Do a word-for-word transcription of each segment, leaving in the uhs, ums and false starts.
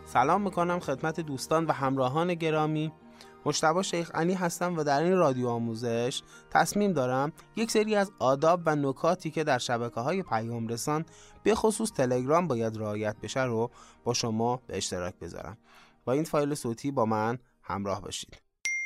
سلام میکنم خدمت دوستان و همراهان گرامی. مجتبی شیخ علی هستم و در این رادیو آموزش تصمیم دارم یک سری از آداب و نکاتی که در شبکه‌های پیام رسان به خصوص تلگرام باید رعایت بشه رو با شما به اشتراک بذارم. با این فایل صوتی با من همراه باشید.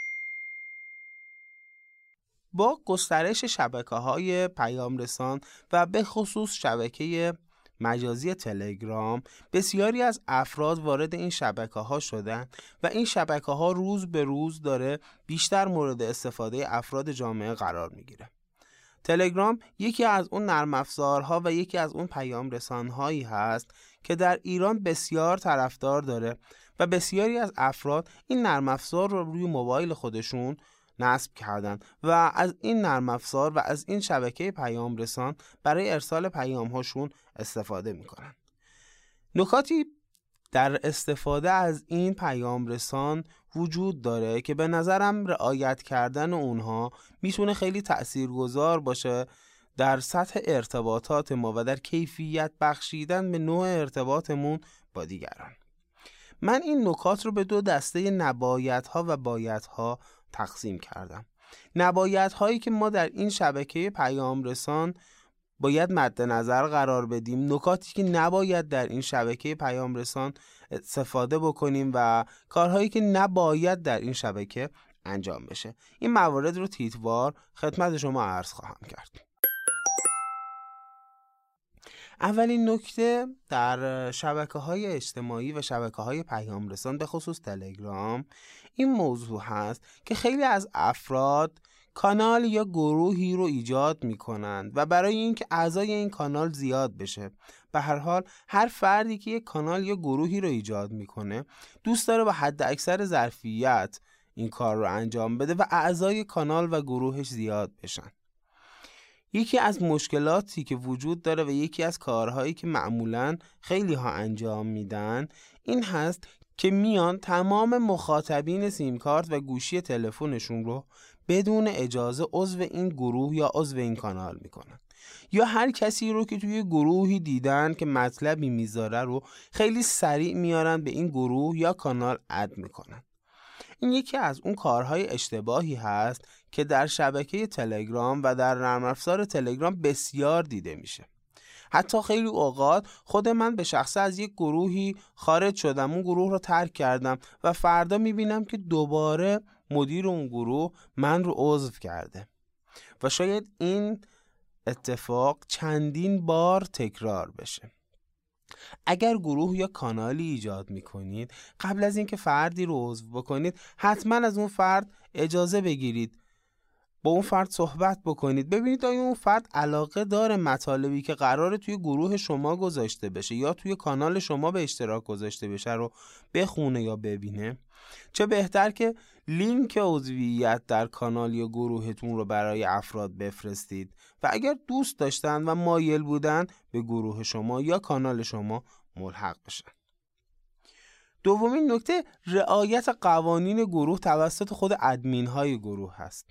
با گسترش شبکه‌های پیام رسان و به خصوص شبکه مجازی تلگرام، بسیاری از افراد وارد این شبکه‌ها شدن و این شبکه‌ها روز به روز داره بیشتر مورد استفاده افراد جامعه قرار میگیره. تلگرام یکی از اون نرم افزارها و یکی از اون پیام رسان‌هایی هست که در ایران بسیار طرفدار داره و بسیاری از افراد این نرم افزار رو روی موبایل خودشون نصب کردن و از این نرم افزار و از این شبکه پیام رسان برای ارسال پیام هاشون استفاده میکنن. نکاتی در استفاده از این پیام رسان وجود داره که به نظرم رعایت کردن اونها میتونه خیلی تأثیرگذار باشه در سطح ارتباطات ما و در کیفیت بخشیدن به نوع ارتباطمون با دیگران. من این نکات رو به دو دسته نبایدها و بایدها تقسیم کردم. نبایدهایی که ما در این شبکه پیام رسان باید مد نظر قرار بدیم، نکاتی که نباید در این شبکه پیام رسان استفاده بکنیم و کارهایی که نباید در این شبکه انجام بشه. این موارد رو تیتوار خدمت شما عرض خواهم کرد. اولین نکته در شبکه‌های اجتماعی و شبکه‌های پیام رسان به خصوص تلگرام این موضوع هست که خیلی از افراد کانال یا گروهی رو ایجاد می‌کنند و برای اینکه اعضای این کانال زیاد بشه، به هر حال هر فردی که یک کانال یا گروهی رو ایجاد می‌کنه دوست داره با حد اکثر ظرفیت این کار رو انجام بده و اعضای کانال و گروهش زیاد بشن. یکی از مشکلاتی که وجود داره و یکی از کارهایی که معمولاً خیلی ها انجام میدن این هست که میان تمام مخاطبین سیم کارت و گوشی تلفنشون رو بدون اجازه عضو این گروه یا عضو این کانال میکنن، یا هر کسی رو که توی گروهی دیدن که مطلبی میذاره رو خیلی سریع میارن به این گروه یا کانال اد میکنن. این یکی از اون کارهای اشتباهی هست که در شبکه تلگرام و در نرم افزار تلگرام بسیار دیده میشه. حتی خیلی اوقات خود من به شخصه از یک گروهی خارج شدم، اون گروه رو ترک کردم و فردا میبینم که دوباره مدیر اون گروه من رو عضو کرده و شاید این اتفاق چندین بار تکرار بشه. اگر گروه یا کانالی ایجاد میکنید، قبل از اینکه فردی رو عضو بکنید حتما از اون فرد اجازه بگیرید، با اون فرد صحبت بکنید، ببینید آیا اون فرد علاقه داره مطالبی که قراره توی گروه شما گذاشته بشه یا توی کانال شما به اشتراک گذاشته بشه رو بخونه یا ببینه. چه بهتر که لینک عضویت در کانال یا گروهتون رو برای افراد بفرستید و اگر دوست داشتن و مایل بودن به گروه شما یا کانال شما ملحق بشن. دومین نکته رعایت قوانین گروه توسط خود ادمین های گروه هست.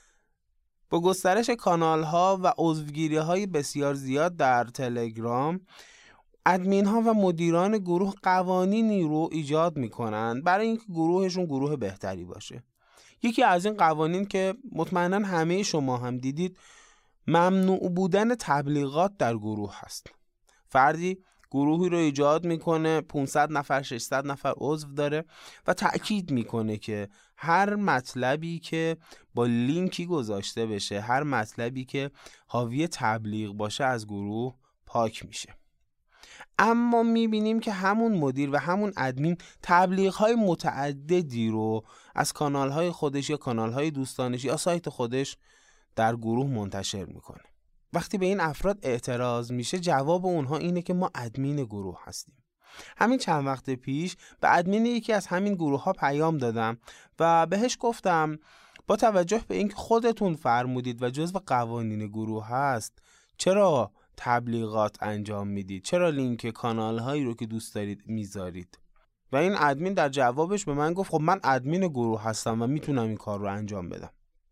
با گسترش کانال ها و عضوگیری های بسیار زیاد در تلگرام، ادمین ها و مدیران گروه قوانینی رو ایجاد میکنن برای اینکه گروهشون گروه بهتری باشه. یکی از این قوانین که مطمئناً همه شما هم دیدید، ممنوع بودن تبلیغات در گروه هست. فردی گروهی رو ایجاد میکنه، پانصد نفر ششصد نفر عضو داره و تأکید میکنه که هر مطلبی که با لینکی گذاشته بشه، هر مطلبی که حاوی تبلیغ باشه از گروه پاک میشه. اما میبینیم که همون مدیر و همون ادمین تبلیغ‌های متعددی رو از کانال‌های خودش یا کانال‌های دوستانش یا سایت خودش در گروه منتشر میکنه. وقتی به این افراد اعتراض میشه، جواب اونها اینه که ما ادمین گروه هستیم. همین چند وقت پیش به ادمین یکی از همین گروه ها پیام دادم و بهش گفتم با توجه به اینکه خودتون فرمودید و جزو قوانین گروه هست، چرا تبلیغات انجام میدید؟ چرا لینک کانال هایی رو که دوست دارید میذارید؟ و این ادمین در جوابش به من گفت خب من ادمین گروه هستم و میتونم این کار رو انجام بدم.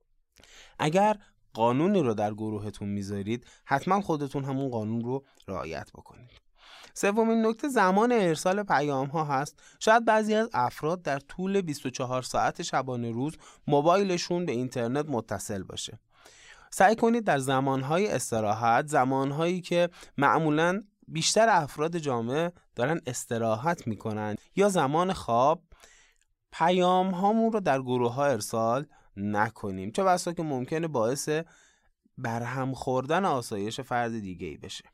اگر قانونی رو در گروهتون میذارید، حتما خودتون همون قانون رو رعایت بکنید. سومین نکته زمان ارسال پیام ها هست. شاید بعضی از افراد در طول بیست و چهار ساعت شبانه روز موبایلشون به اینترنت متصل باشه. سعی کنید در زمانهای استراحت، زمانهایی که معمولاً بیشتر افراد جامعه دارن استراحت میکنن یا زمان خواب، پیام هامون رو در گروه ها ارسال نکنیم، چه بسا که ممکنه باعث برهم خوردن آسایش فرد دیگه ای بشه.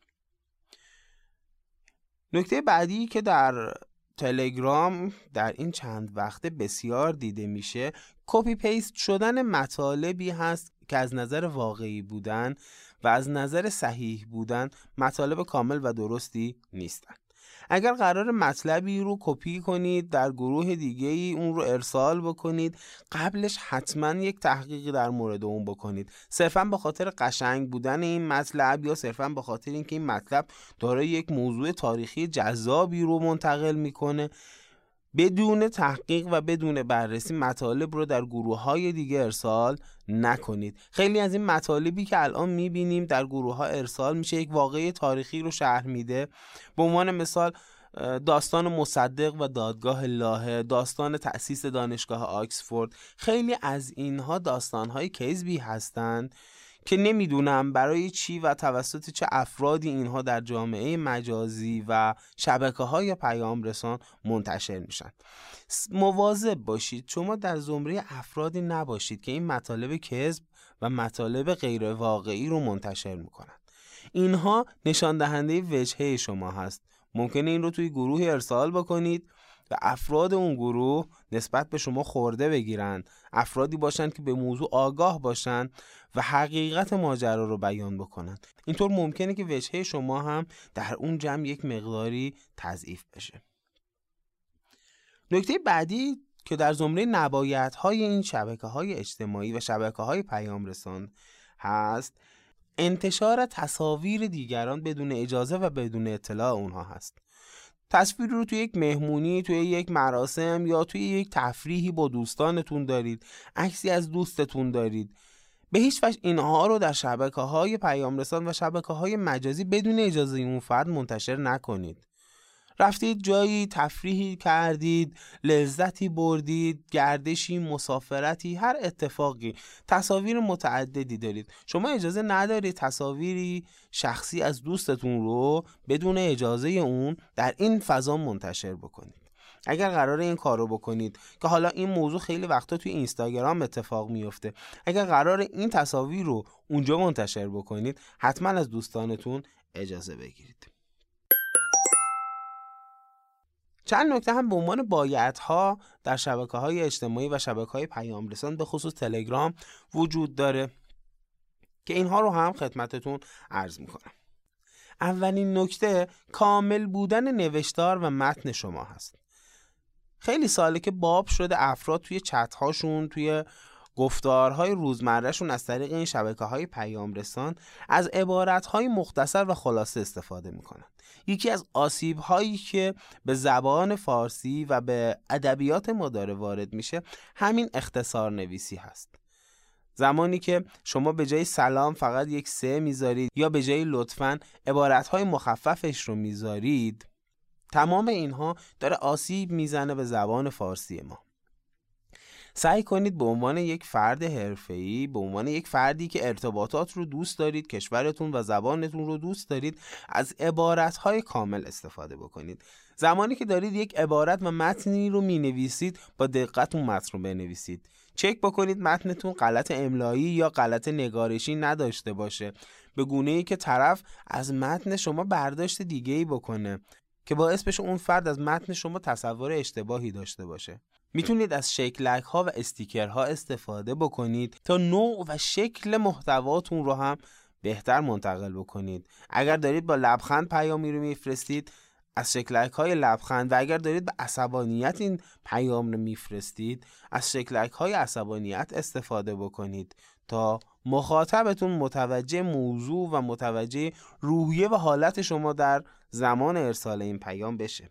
نکته بعدی که در تلگرام در این چند وقته بسیار دیده میشه، کپی پیست شدن مطالبی هست که از نظر واقعی بودن و از نظر صحیح بودن مطالب کامل و درستی نیستن. اگر قرار مطلبی رو کپی کنید در گروه دیگه ای اون رو ارسال بکنید، قبلش حتما یک تحقیقی در مورد اون بکنید، صرفا به خاطر قشنگ بودن این مطلب یا صرفا به خاطر اینکه این مطلب داره یک موضوع تاریخی جذابی رو منتقل میکنه. بدون تحقیق و بدون بررسی مطالب رو در گروه‌های دیگه ارسال نکنید. خیلی از این مطالبی که الان می‌بینیم در گروه‌ها ارسال میشه یک واقعه تاریخی رو شرح میده. به عنوان مثال داستان مصدق و دادگاه لاهه، داستان تأسیس دانشگاه آکسفورد، خیلی از اینها داستان‌های کذبی هستند که نمیدونم برای چی و توسط چه افرادی اینها در جامعه مجازی و شبکه‌های پیام رسان منتشر میشن. مواظب باشید شما در زمره افرادی نباشید که این مطالب کذب و مطالب غیر واقعی رو منتشر میکنن. اینها نشان دهنده وجهه شما هست. ممکنه این رو توی گروه ارسال بکنید و افراد اون گروه نسبت به شما خورده بگیرن، افرادی باشن که به موضوع آگاه باشن و حقیقت ماجرا رو بیان بکنن. اینطور ممکنه که وجهه شما هم در اون جمع یک مقداری تضعیف بشه. نکته بعدی که در زمره نبایدهای این شبکه‌های اجتماعی و شبکه‌های پیام رسان هست، انتشار تصاویر دیگران بدون اجازه و بدون اطلاع اونها هست. تصویر رو توی یک مهمونی، توی یک مراسم یا توی یک تفریحی با دوستانتون دارید، عکسی از دوستتون دارید، به هیچ وجه اینها رو در شبکه‌های پیام رسان و شبکه‌های مجازی بدون اجازه اون فرد منتشر نکنید. رفتید جایی تفریحی کردید، لذتی بردید، گردشی، مسافرتی، هر اتفاقی، تصاویر متعددی دارید، شما اجازه ندارید تصاویری شخصی از دوستتون رو بدون اجازه اون در این فضا منتشر بکنید. اگر قراره این کار رو بکنید که حالا این موضوع خیلی وقتا توی اینستاگرام اتفاق میفته، اگر قراره این تصاویر رو اونجا منتشر بکنید حتما از دوستانتون اجازه بگیرید. چند نکته هم به عنوان بایدها در شبکه‌های اجتماعی و شبکه‌های پیام رسان به خصوص تلگرام وجود داره که اینها رو هم خدمتتون عرض میکنم. اولین نکته کامل بودن نوشتار و متن شما هست. خیلی ساله که باب شده افراد توی چت‌هاشون، توی گفتارهای روزمرهشون از طریق این شبکه‌های پیام رسان از عبارت‌های مختصر و خلاصه استفاده میکنن. یکی از آسیب‌هایی که به زبان فارسی و به ادبیات ما داره وارد میشه همین اختصار نویسی هست. زمانی که شما به جای سلام فقط یک سه میذارید یا به جای لطفاً عبارت‌های مخففش رو میذارید، تمام اینها داره آسیب میزنه به زبان فارسی ما. سعی کنید به عنوان یک فرد حرفه‌ای، به عنوان یک فردی که ارتباطات رو دوست دارید، کشورتون و زبانتون رو دوست دارید، از عبارت‌های کامل استفاده بکنید. زمانی که دارید یک عبارت و متنی رو می‌نویسید، با دقت اون متن رو بنویسید. چک بکنید متنتون غلط املایی یا غلط نگارشی نداشته باشه، به گونه‌ای که طرف از متن شما برداشت دیگه‌ای بکنه که باعث بشه اون فرد از متن شما تصور اشتباهی داشته باشه. میتونید از شکلک ها و استیکرها استفاده بکنید تا نوع و شکل محتواتون رو هم بهتر منتقل بکنید. اگر دارید با لبخند پیامی رو میفرستید، از شکلک های لبخند، و اگر دارید به عصبانیت این پیام رو میفرستید، از شکلک های عصبانیت استفاده بکنید تا مخاطبتون متوجه موضوع و متوجه روحیه و حالت شما در زمان ارسال این پیام بشه.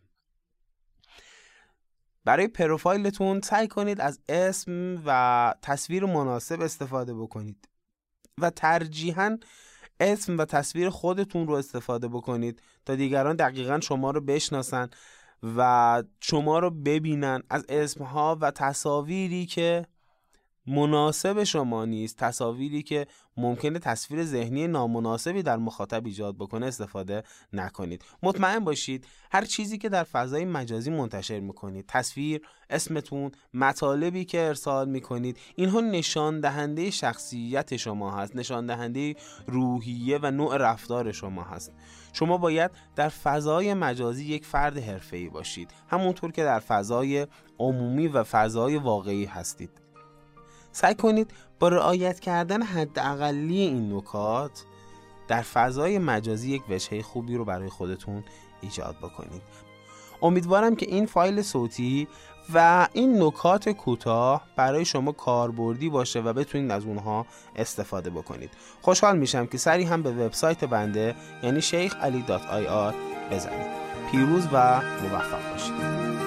برای پروفایلتون سعی کنید از اسم و تصویر مناسب استفاده بکنید و ترجیحاً اسم و تصویر خودتون رو استفاده بکنید تا دیگران دقیقاً شما رو بشناسن و شما رو ببینن. از اسمها و تصاویری که مناسب شما نیست، تصاویری که ممکنه تصویر ذهنی نامناسبی در مخاطب ایجاد بکنه استفاده نکنید. مطمئن باشید هر چیزی که در فضای مجازی منتشر میکنید، تصویر، اسمتون، مطالبی که ارسال میکنید، اینها نشان دهنده شخصیت شما هست، نشان دهنده روحیه و نوع رفتار شما هست. شما باید در فضای مجازی یک فرد حرفه‌ای باشید، همونطور که در فضای عمومی و فضای واقعی هستید. سعی کنید با رعایت کردن حداقلی این نکات در فضای مجازی یک وجهه خوبی رو برای خودتون ایجاد بکنید. امیدوارم که این فایل صوتی و این نکات کوتاه برای شما کاربردی باشه و بتونید از اونها استفاده بکنید. خوشحال میشم که سری هم به وبسایت بنده یعنی شیخ علی دات آی آر بزنید. پیروز و موفق باشید.